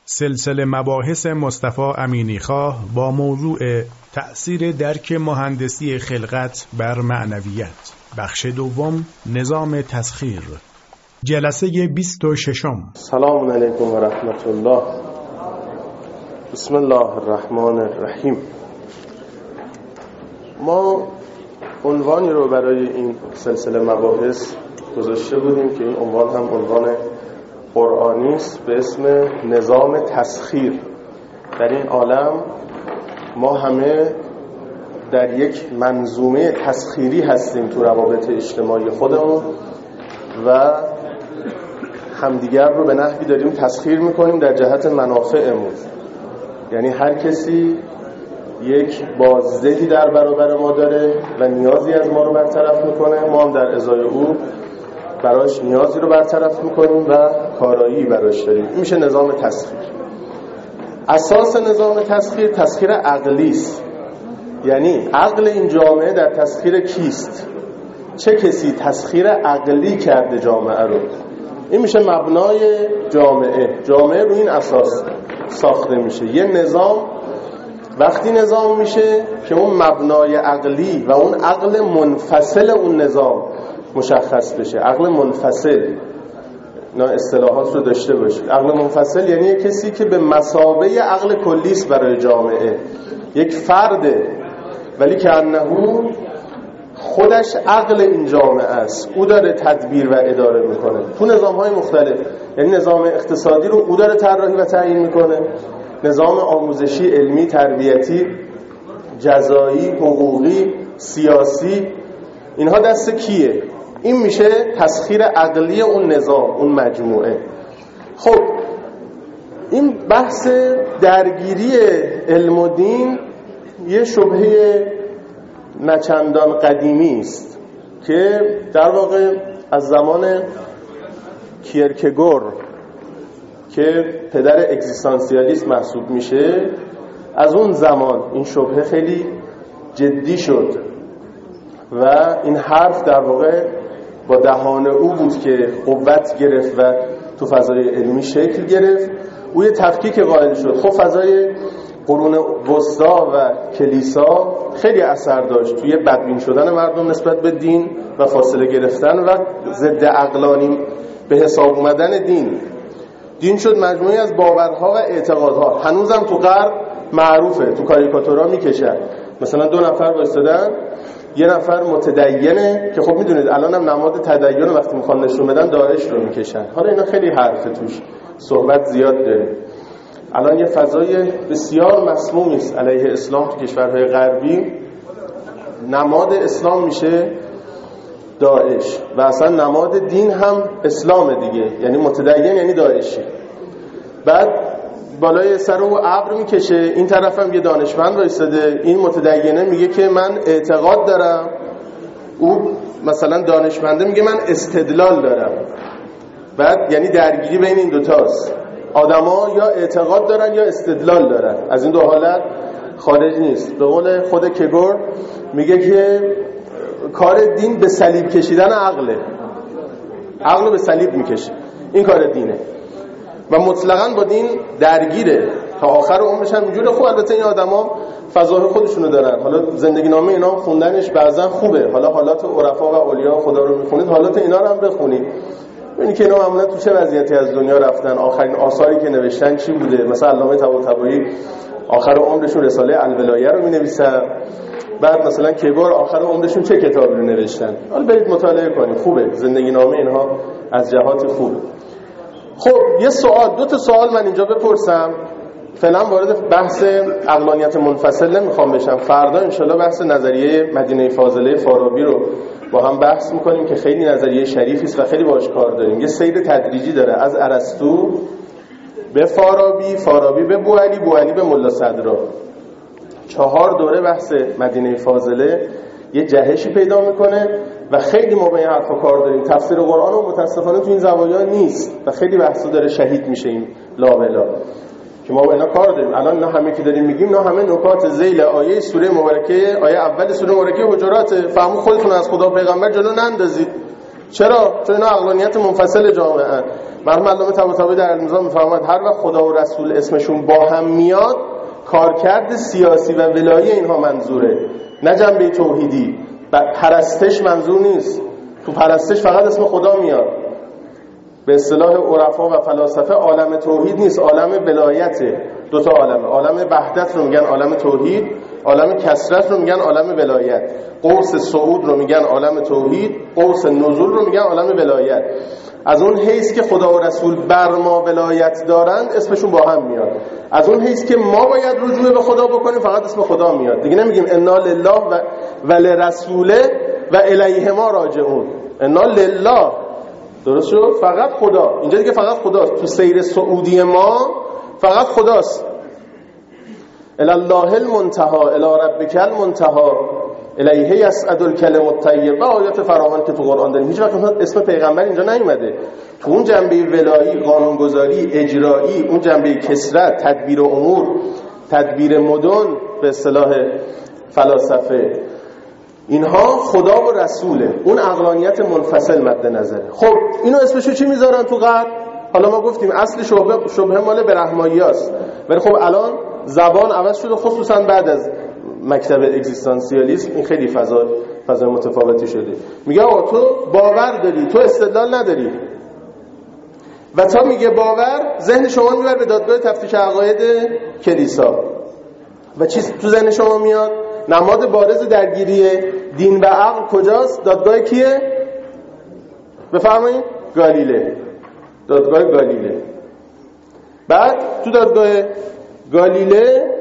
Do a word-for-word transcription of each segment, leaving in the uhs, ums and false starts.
سلسله مباحث مصطفی امینیخواه با موضوع تأثیر درک مهندسی خلقت بر معنویت، بخش دوم، نظام تسخیر، جلسه بیست و ششم. سلام علیکم و رحمت الله. بسم الله الرحمن الرحیم. ما عنوانی رو برای این سلسله مباحث گذاشته بودیم که این عنوان هم عنوان قرآنی است به اسم نظام تسخیر. در این عالم ما همه در یک منظومه تسخیری هستیم تو روابط اجتماعی خودمون و همدیگر رو به نحوی داریم تسخیر میکنیم در جهت منافعمون. یعنی هر کسی یک بازدهی در برابر ما داره و نیازی از ما رو برطرف میکنه، ما هم در ازای او براش نیازی رو برطرف میکنیم و کارایی براش داریم. این میشه نظام تسخیر. اساس نظام تسخیر تسخیر عقلی است. یعنی عقل این جامعه در تسخیر کیست؟ چه کسی تسخیر عقلی کرده جامعه رو؟ این میشه مبنای جامعه. جامعه رو این اساس ساخته میشه. یه نظام وقتی نظام میشه که اون مبنای عقلی و اون عقل منفصل اون نظام مشخص بشه. عقل منفصل، نه اصطلاحات رو داشته باشید. عقل منفصل یعنی یک کسی که به مثابه عقل کلی است برای جامعه، یک فرده ولی که انه خودش عقل این جامعه است. او داره تدبیر و اداره میکنه تو نظام‌های مختلف. یعنی نظام اقتصادی رو او داره طراحی و تعیین میکنه، نظام آموزشی، علمی، تربیتی، جزایی، حقوقی، سیاسی، اینها دست کیه؟ این میشه تسخیر عقلی اون نظام، اون مجموعه. خب این بحث درگیری علم و دین یه شبهه نچندان قدیمی است که در واقع از زمان کیرکگور که پدر اگزیستانسیالیسم محسوب میشه، از اون زمان این شبهه خیلی جدی شد و این حرف در واقع با دهان او بود که قوت گرفت و تو فضای علمی شکل گرفت. او یه تفکیک قائل شد. خب فضای قرون وسطا و کلیسا خیلی اثر داشت توی بدبین شدن مردم نسبت به دین و فاصله گرفتن و ضد عقلانی به حساب اومدن دین. دین شد مجموعی از باورها و اعتقادها. هنوزم تو غرب معروفه، تو کاریکاتورها میکشن. مثلا دو نفر وایسادن، یه نفر متدینه که خب میدونید الان هم نماد تدین وقتی میخوان نشون بدن داعش رو میکشن. حالا اینا خیلی حرفه توش، صحبت زیاد داره. الان یه فضای بسیار مسمومی است علیه اسلام تو کشورهای غربی. نماد اسلام میشه داعش و اصلا نماد دین هم اسلام دیگه، یعنی متدین یعنی داعشی. بعد بالای سر او ابر میکشه، این طرف هم یه دانشمند وایساده، این متدینه میگه که من اعتقاد دارم، او مثلا دانشمنده میگه من استدلال دارم. بعد یعنی درگیری بین این دوتاست. آدما یا اعتقاد دارن یا استدلال دارن، از این دو حالت خارج نیست. به قول خود کگور میگه که کار دین به صلیب کشیدن عقله، عقل به صلیب میکشه، این کار دینه و مطلقاً با دین درگیره تا آخر عمرش هم اینجوره. خب البته این آدما فضای خودشونو دارن. حالا زندگی نامه اینا خوندنش بعضا خوبه. حالا حالات عرفا و اولیاء خدا رو میخونید، حالات اینا رو هم بخونید، ببینید که اینا معمولا تو چه وضعیتی از دنیا رفتن، آخرین آثاری که نوشتن چی بوده. مثلا علامه طباطبایی آخر عمرشون رساله الولایه رو مینویسن. بعد مثلا کگور آخر عمرشون چه کتابی رو نوشتن. حالا برید مطالعه کنید، خوبه. زندگی نامه اینها از جهات خوبه. خب یه سوال، دو تا سوال من اینجا بپرسم. فعلا وارد بحث عقلانیت منفصل نمیخوام بشم. فردا انشالله بحث نظریه مدینه فاضله فارابی رو با هم بحث میکنیم که خیلی نظریه شریفی است و خیلی باهاش کار داریم. یه سیر تدریجی داره از ارسطو به فارابی، فارابی به بوعلی، بوعلی به ملا صدرا. چهار دوره بحث مدینه فاضله یه جهشی پیدا میکنه و خیلی ما به این حرفا کار داریم. تفسیر قرآن و متاسفانه تو این زوایا نیست و خیلی بحثا داره شهید میشه این لابلا که ما با اینا کار داریم. الان اینا همه که داریم میگیم اینا همه نکات ذیل آیه سوره مبارکه، آیه اول سوره مبارکه حجرات. فهمو خودتون از خدا و پیغمبر جلو نندازید. چرا؟ چون اینا عقلانیت منفصل جامعه. مرحوم علامه طباطبایی در المیزان میفرماید هر وقت خدا و رسول اسمشون با هم میاد کارکرد سیاسی و ولایی اینها منظوره، نه جنبه توحیدی. پرستش منظور نیست، تو پرستش فقط اسم خدا میاد. به اصطلاح عرفا و فلاسفه عالم توحید نیست، عالم ولایته. دو تا عالمه، عالم وحدت رو میگن عالم توحید، عالم کثرت رو میگن عالم ولایت. قوس صعود رو میگن عالم توحید، قوس نزول رو میگن عالم ولایت. از اون حیث که خدا و رسول بر ما ولایت دارند اسمشون با هم میاد. از اون حیث که ما باید رجوع به خدا بکنیم فقط اسم خدا میاد. دیگه نمیگیم انا لله و ولرسوله و الیه ما راجعون. انا لله، درست شد؟ فقط خدا. اینجا دیگه فقط خداست. تو سیر صعودی ما فقط خداست. الی الله المنتهی الی ربک المنتهی الیه یصعد الکلم الطیب. و آیات فراوان که تو قرآن داریم هیچ وقت اسم پیغمبر اینجا نیومده. تو اون جنبه ولایی، قانونگذاری، اجرایی، اون جنبه کثرت، تدبیر امور، تدبیر مدن به اصطلاح فلاسفه، اینها خدا و رسوله. اون عقلانیت منفصل مد نظره. خب اینو اسمشو چی میذارن تو غرب؟ حالا ما گفتیم اصل شبهه شبهه مال برهماییاست، ولی خب الان زبان عوض شده، خصوصا بعد از مکتب اگزیستانسیالیسم این خیلی فضا فضا متفاوتی شده. میگه آقا تو باور داری، تو استدلال نداری. و تا میگه باور، ذهن شما میبره به دادگاه تفتیش عقاید کلیسا. و چی تو ذهن شما میاد؟ نماد بارز درگیری دین و عقل کجاست؟ دادگاه کیه؟ بفرمایید. گالیله. دادگاه گالیله. بعد تو دادگاه گالیله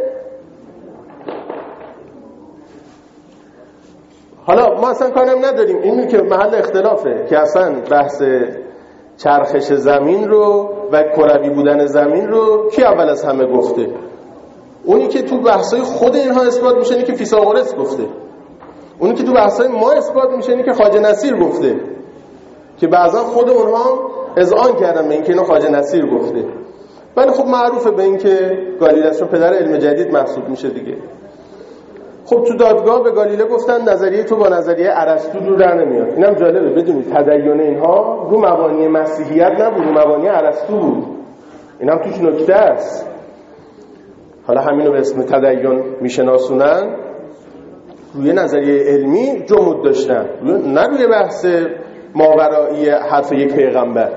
حالا ما اصلا کارم نداریم، اینی که محل اختلافه که اصلا بحث چرخش زمین رو و کروی بودن زمین رو کی اول از همه گفته؟ اونی که تو بحثای خود اینها اثبات میشه اینی که فیثاغورس گفته. اونی که تو بحثای ما اثبات میشه اینی که خواجه نصیر گفته، که بعضا خود اونها اذعان کردن به اینکه اینو خواجه نصیر گفته. ولی خب معروفه به اینکه گالیله چون پدر علم جدید محسوب میشه دیگه. خب تو دادگاه به گالیله گفتن نظریه تو با نظریه ارسطو دور در نمیاد. اینم جالبه بدونید تدین اینها رو مبانی مسیحیت نبود، رو مبانی ارسطو بود. اینم توش نکته است. حالا همینو به اسم تدین میشناسونن. روی نظریه علمی جمود داشتن، نه روی بحث ماورایی حرف یک پیغمبر.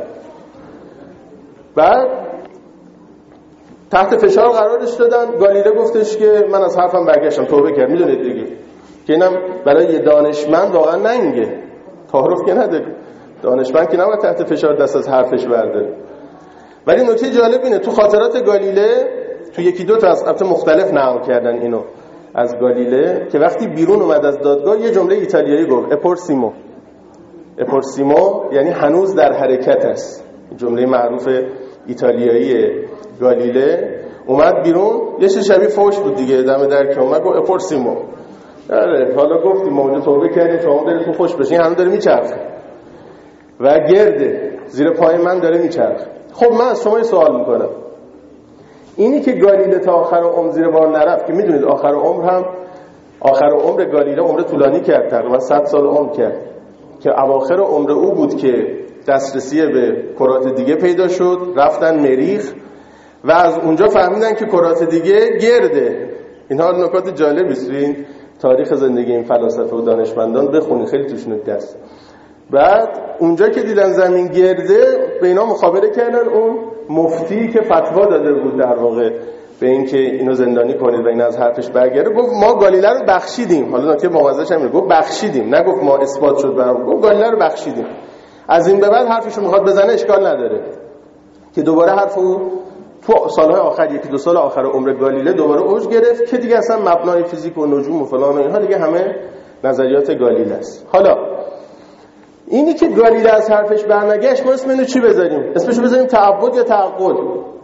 بعد تحت فشار قرارش دادن. گالیله گفتش که من از حرفم برگشتم، توبه کرد. میدونید دیگه که اینم برای یه دانشمند واقعا ننگه، تعارف که نداره. دانشمند که نباید تحت فشار دست از حرفش برداره. ولی نکته جالب اینه تو خاطرات گالیله، تو یکی دو تا از البته مختلف نقل کردن اینو از گالیله، که وقتی بیرون اومد از دادگاه یه جمله ایتالیایی گفت، اپورسیمو. اپورسیمو یعنی هنوز در حرکت است. جمله معروف ایتالیایی گالیله. اومد بیرون، یه چیز شبیه فوش بود دیگه، دم در که اومد گفت اپورسیمو. آره حالا گفتیم ما اونجا توبه کردیم، شما دلتون خوش بشه. این هنوز داره میچرخه و گرده زیر پای من داره میچرخه. خب من از شما یه سوال میکنم، اینی که گالیله تا آخر عمر زیر بار نرفت، که میدونید آخر عمر هم آخر عمر گالیله عمر طولانی کرد، تقریبا صد سال عمر کرد، که اواخر عمر او بود که دسترسی به کرات دیگه پیدا شد، رفتن مریخ و از اونجا فهمیدن که کرات دیگه گرده. اینها نکات جالبی است. این تاریخ زندگی این فلاسفه و دانشمندان بخونید، خیلی توش نکته است. بعد اونجا که دیدن زمین گرده، به اینا مخابره کردن اون مفتی که فتوا داده بود در واقع به این که اینو زندانی کنید و این از حرفش برگرده. گفت ما گالیله رو بخشیدیم. حالا نکته موضوعش همینه، گفت بخشیدیم، نگفت ما اثبات شد برام، گفت گالیله رو بخشیدیم. از این به بعد حرفشو میخواد بزنه اشکال نداره، که دوباره حرفو تو سالهای آخر، یکی دو سال آخر عمر گالیله دوباره اوج گرفت، که دیگه اصلا مبنای فیزیک و نجوم و فلان و اینها دیگه همه نظریات گالیله است. حالا اینی که گالیله از حرفش برنگشت، ما اسم اینو چی بذاریم؟ اسمشو بذاریم تعبد یا تعقل؟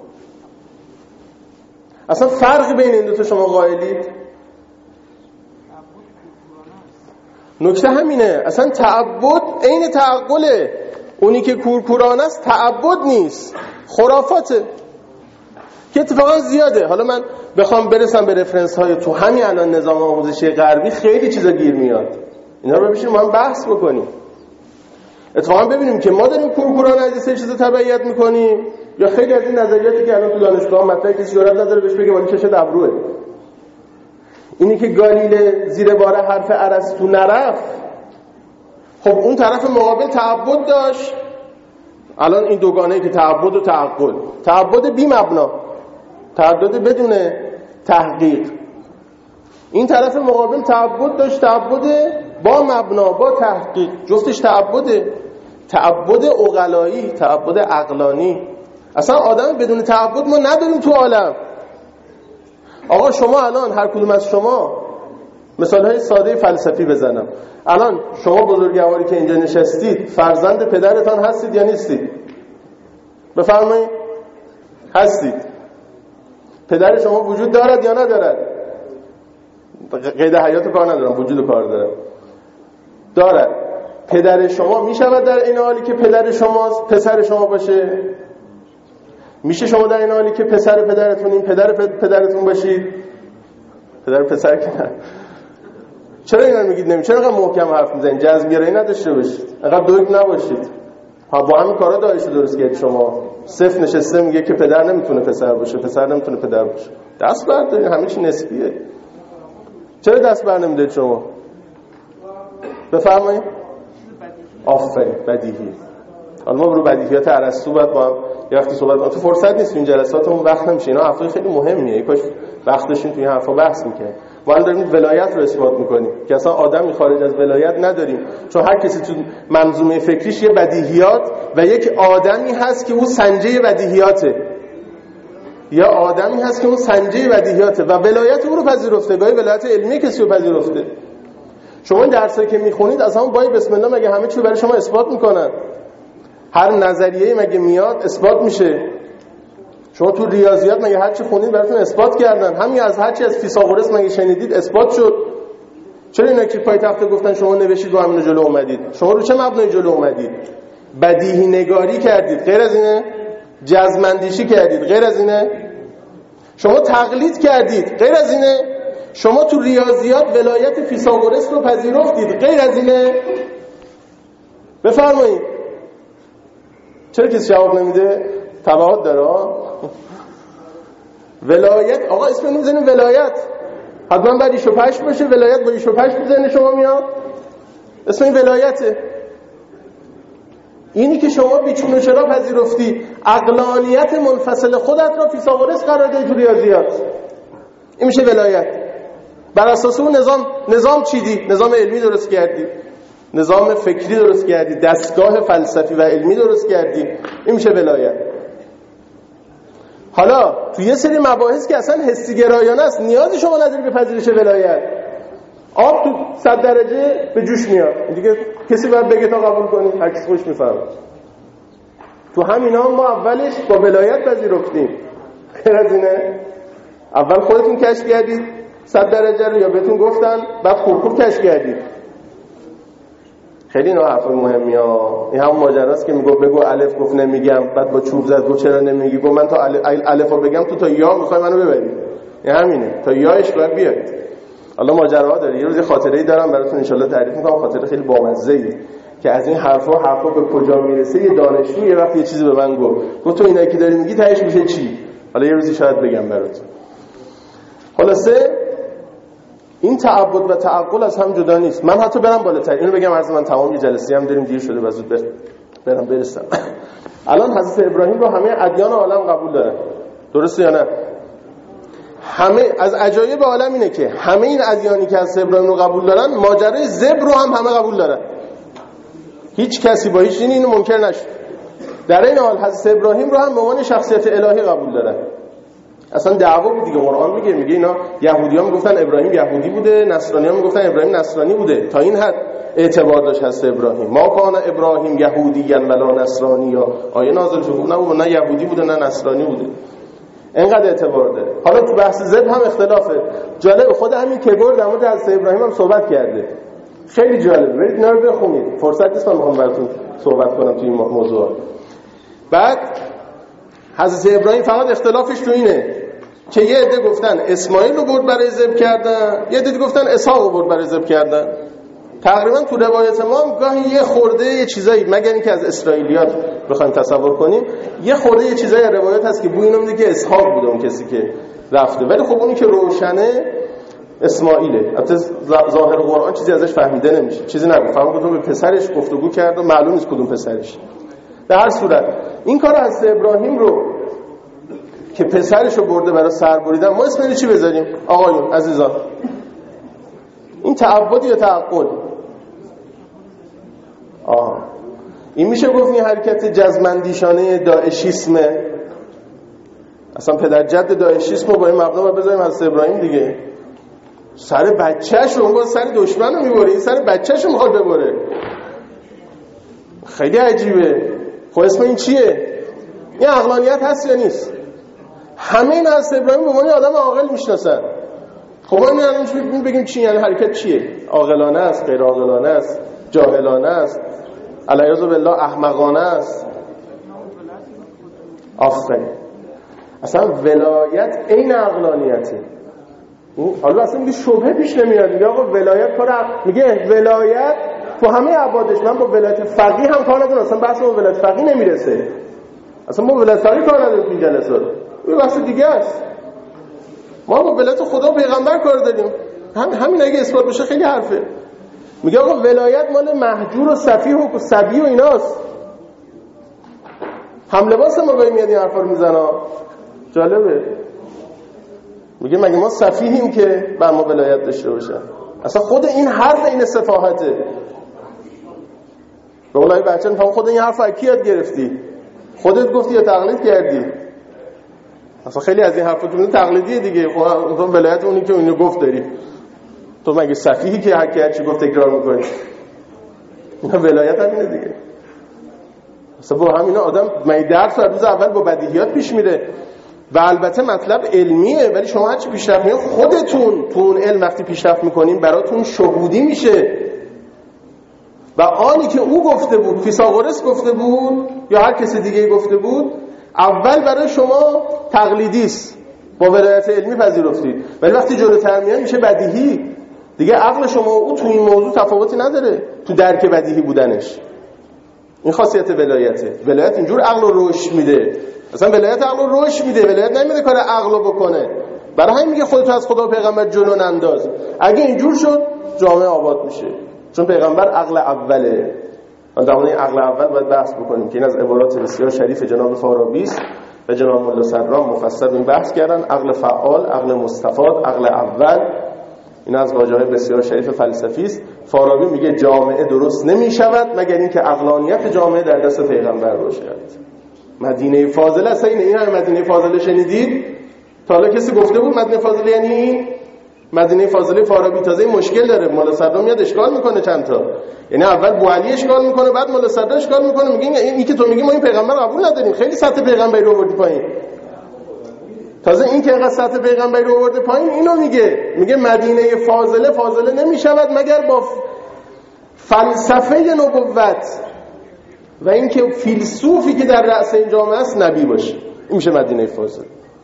اصلا فرقی بین این دو تا شما قائلید؟ نکته همینه، اصلا تعبد عین تعقله. اونی که کورکورانه است تعبد نیست، خرافاته، که اتفاقا زیاده. حالا من بخوام برسم به رفرنس های تو همین الان نظام آموزشی غربی خیلی چیزا گیر میاد، اینا رو ببینیم ما هم بحث بکنیم. اتفاقا ببینیم که ما داریم کورکورانه از این چیزا تبعیت میکنیم یا خیلی از این نظریاتی که الان تو دانشگاه مطرحه کسی جرئت نداره بهش بگه ولی چشت ابروه. اینی که گالیله زیر بار حرف ارسطو نرفت، خب اون طرف مقابل تعبد داشت. الان این دوگانه‌ای که تعبد و تعقل، تعبد بی مبنا، تعبد بدون تحقیق. این طرف مقابل تعبد داشت، تعبد با مبنا، با تحقیق. جفتش تعبده، تعبد عقلایی، تعبد عقلانی. اصلا آدم بدون تعبد ما نداریم تو عالم. آقا شما الان هر کدوم از شما مثالهای ساده فلسفی بزنم، الان شما بزرگواری که اینجا نشستید فرزند پدرتان هستید یا نیستید؟ بفرمایید. هستید. پدر شما وجود دارد یا ندارد؟ قید حیات کار ندارم، وجود کار دارم. دارد. پدر شما میشود در این حالی که پدر شماست پسر شما باشه؟ میشه شما در این حالی که پسر پدرتون این پدر پدرتون باشید؟ پدر پسر که نه. چرا اینا میگید نمی؟ چرا اینقدر محکم حرف میزنید؟ جذب‌گرایی نداشته باشید، اینقدر دوگ نباشید. ها با همین کارا داعش درست کردید. شما صفر نشسته میگه که پدر نمیتونه پسر باشه، پسر نمیتونه پدر باشه. دست بردارید، همه چی نسبیه. چرا دست بر نمیدید شما؟ بفرمایید. آفرین، بدیهی. حالا ما رو بدیهیات ارسطو بعد با هم یه وقتی صحبت کنیم. تو فرصت نیست این جلساتمون وقت نمیشه. اینا حرفای خیلی مهمیه. کاش وقت داشتیم تو این حرفا بحث می‌کردیم. ما الان داریم ولایت رو اثبات می‌کنیم که اصلا آدمی خارج از ولایت نداریم، چون هر کسی تو منظومه فکریش یه بدیهیات و یک آدمی هست که اون سنجه بدیهیاته. یا آدمی هست که اون سنجه بدیهیاته و ولایت اون رو پذیرفته. گاهی ولایت علمی کسی رو پذیرفته. شما این درسایی که می‌خونید از همون بای بسم الله مگه همه چی رو برای شما اثبات می‌کنن؟ هر نظریه‌ای مگه میاد اثبات میشه؟ شما تو ریاضیات مگه هر چی خوندید براتون اثبات کردن؟ همین از هر چی از فیثاغورس مگه شنیدید اثبات شد؟ چرا اینا که پایتخت گفتن شما نوشید و همین جلو اومدید؟ شما رو چه مبنای جلو اومدید؟ بدیهی نگاری کردید، غیر از اینه؟ جزم‌اندیشی کردید، غیر از اینه؟ شما تقلید کردید، غیر از اینه؟ شما تو ریاضیات ولایت فیثاغورس رو پذیرفتید، غیر از اینه؟ بفرمایید. چرا کسی جواب نمیده؟ تبعات داره. ولایت، آقا اسم نمیزنیم ولایت، حتما باید ایش و پشت باشه. ولایت با ایش و پشت بزنه شما میاد اسم این ولایته. اینی که شما بیچون و چرا پذیرفتی عقلانیت منفصل خودت را فیثاغورس قرار دادی تو ریاضیات، این میشه ولایت. بر اساس اون نظام نظام چیدی، نظام علمی درست کردی، نظام فکری درست کردی، دستگاه فلسفی و علمی درست کردی، این میشه ولایت. حالا تو یه سری مباحث که اصلا حسی گرایانه است نیازی شما نداری به پذیرش ولایت. آب تو صد درجه به جوش میاد، دیگه کسی باید بگه تا قبول کنی، هر کسی خوش میفهمه. تو همینا ما اولش با ولایت پذیرفتیم، غیر از اینه؟ اول خودتون کشف کردید صد درجه رو یا بهتون گفتن بعد خوب خوب کشف کردید؟ خیلی اینا حرف مهمی ها. این همون ماجراست که میگه بگو الف، گفت نمیگم، بعد با چوب زد گفت چرا نمیگی، گفت من تا الفو بگم تو تا یا میخوای منو ببری. این همینه، تا یاش باید بیاید. حالا ماجراها داره. یه روز خاطره‌ای دارم براتون ان شاءالله تعریف میکنم، خاطره خیلی بامزه‌ای که از این حرفا حرفا به کجا میرسه. یه دانشجو یه وقت یه چیزی به من گفت، گفت تو اینایی که داری میگی تهش میشه چی؟ حالا یه روزی شاید بگم براتون. خلاصه این تعبد و تعقل از هم جدا نیست. من حتی برم بالاتر اینو بگم، عرض من تمام یه جلسه هم داریم، دیر شده، زود برم برسم. الان حضرت ابراهیم رو همه ادیان عالم قبول دارن، درسته یا نه؟ همه از عجایب عالم اینه که همه این ادیانی که حضرت ابراهیم رو قبول دارن ماجرای ذبح رو هم همه قبول دارن. هیچ کسی با هیچ دینی اینو منکر نشد. در این حال حضرت ابراهیم رو هم به عنوان شخصیت الهی قبول دارن. اصلا دعوا بود دیگه. قرآن میگه میگه اینا یهودی‌ها میگفتن ابراهیم یهودی بوده، نصرانی‌ها میگفتن ابراهیم نصرانی بوده. تا این حد اعتبار داشت هست ابراهیم. ما کان ابراهیم یهودیًا ولا نصرانیا. آیه نازل شد نه نه یهودی بوده نه نصرانی بوده. اینقدر اعتبار داره. حالا تو بحث ذبح هم اختلافه. جالب، خود همین کبر در مورد حضرت ابراهیم هم صحبت کرده. خیلی جالبه. برید اینا رو بخونید. فرصت نیست من میخوام براتون صحبت کنم تو این موضوع. بعد حضرت ابراهیم فقط اختلافش تو اینه که یه عده گفتن اسماعیل رو برد برای ذبح کردن، یه عده گفتن اسحاق رو برد برای ذبح کردن. تقریبا تو روایت ما هم گاهی یه خورده یه چیزایی، مگر اینکه از اسرائیلیات بخوایم تصور کنیم، یه خورده یه چیزایی روایت هست که بوی اینو میده که اسحاق بوده اون کسی که رفته، ولی خب اونی که روشنه اسماعیله. البته ظاهر قرآن چیزی ازش فهمیده نمیشه، چیزی نگفت، فقط گفت به پسرش گفتگو کرد و معلوم نیست کدوم پسرش. در هر صورت این کار از ابراهیم رو که پسرش رو برده برای سر بریدن، ما اسم چی بذاریم آقایون عزیزان؟ این تعبد یا تعقل؟ آه این میشه گفت این حرکت جزمندیشانه داعشیسمه. اصلا پدر جد داعشیسم رو با این مبنا بذاریم از ابراهیم دیگه. سر بچه‌ش رو، اون سر دشمن رو میبره، این سر بچه‌ش رو میخواد ببره. خیلی عجیبه. خب اسم این چیه؟ این عقلانیت هست یا نیست؟ همه این از ابراهیم به عنوان آدم عاقل میشناسن. خب ما این بگیم چی؟ یعنی حرکت چیه؟ عاقلانه است، غیر عاقلانه است، جاهلانه است، علیاذ بالله احمقانه است. آفرین. اصلا ولایت عین عقلانیته. حالا اصلا میگه شبهه پیش نمیاد، میگه آقا ولایت کار عقل، میگه ولایت تو همه عبادش، من با ولایت فقیه هم کار ندارم، اصلا بحث با ولایت فقیه نمیرسه، اصلا ما ولایت فقیه کار نداریم تو این جلسات، این بحث دیگه است. ما با ولایت خدا و پیغمبر کار داریم. هم همین اگه اثبات بشه خیلی حرفه. میگه آقا ولایت مال مهجور و سفیه و سبی و ایناست. هم لباس ما به میاد این حرفا رو میزنه. جالبه. میگه مگه ما سفیهیم که بر ما ولایت داشته باشن؟ اصلا خود این حرف این سفاهته. به اولای بچه میگم خود این حرف کی یاد گرفتی؟ خودت گفتی یا تقلید کردی؟ اصلا خیلی از این حرفا تو تقلیدیه دیگه. خب اون ولایت اونی که اونو گفت داری. تو مگه سفیهی که هر کی هر چی گفت تکرار می‌کنی؟ اینا ولایت همینه دیگه. اصلا با همینا آدم می درس روز اول با بدیهیات پیش میره. و البته مطلب علمیه، ولی شما هرچی پیشرفت میکنید خودتون تو اون علم وقتی پیشرفت میکنین براتون شهودی میشه. و آنی که او گفته بود، فیثاغورس گفته بود یا هر کسی دیگه گفته بود، اول برای شما تقلیدی است، با ولایت علمی پذیرفتید، ولی وقتی جلوتر میاد میشه بدیهی دیگه. عقل شما او تو این موضوع تفاوتی نداره تو درک بدیهی بودنش. این خاصیت ولایته. ولایت اینجور عقل رو رشد میده. اصلا ولایت عقل رو رشد میده، ولایت نمیده کار عقل رو بکنه. برای همین میگه خودت از خدا و پیغمبر جلو ننداز. اگه اینجور شد جامعه آباد میشه، چون پیغمبر عقل اوله. ما در مورد عقل اول باید بحث بکنیم که این از عبارات بسیار شریف جناب فارابی است و جناب ملا سرام مفصل این بحث کردن. عقل فعال، عقل مستفاد، عقل اول، این از واژه‌های بسیار شریف فلسفی است. فارابی میگه جامعه درست نمیشود مگر اینکه عقلانیت جامعه در دست پیغمبر باشد. مدینه فاضله اصلا اینه. این هم مدینه فاضله شنیدید؟ تا حالا کسی گفته بود مدینه فاضله یعنی این؟ مدینه فاضله فارابی تازه مشکل داره. مولا صدرا میاد اشکال میکنه چند تا. یعنی اول بوعلی اشکال میکنه، بعد مولا صدرا اشکال میکنه، میگه این که تو میگی ما این پیغمبر قبول نداریم، خیلی سطح پیغمبری رو آوردی پایین. تازه این که اینقدر سطح پیغمبری رو آورده پایین اینو میگه، میگه مدینه فاضله فاضله نمیشود مگر با فلسفه نبوت و اینکه فیلسوفی که در رأس این جامعه است نبی باشه. این میشه مدینه فاضله.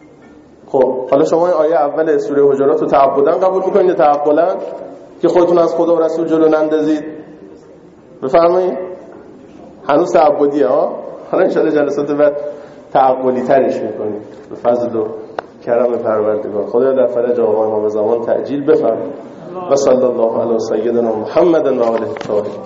خب حالا شما این آیه اول سوره حجرات رو تعبداً قبول میکنید یا تعقلاً که خودتون از خدا و رسول جلو نندازید؟ بفرمایید. هنوز تعبدیه ها. حالا ان شاء الله جلسات بعد تعقلی ترش میکنید به فضل و کرم پروردگار. خدا در فرج آقای ما به زمان تعجیل بفرمایید. و صلی الله علی سیدنا محمد و آله الطاهرین.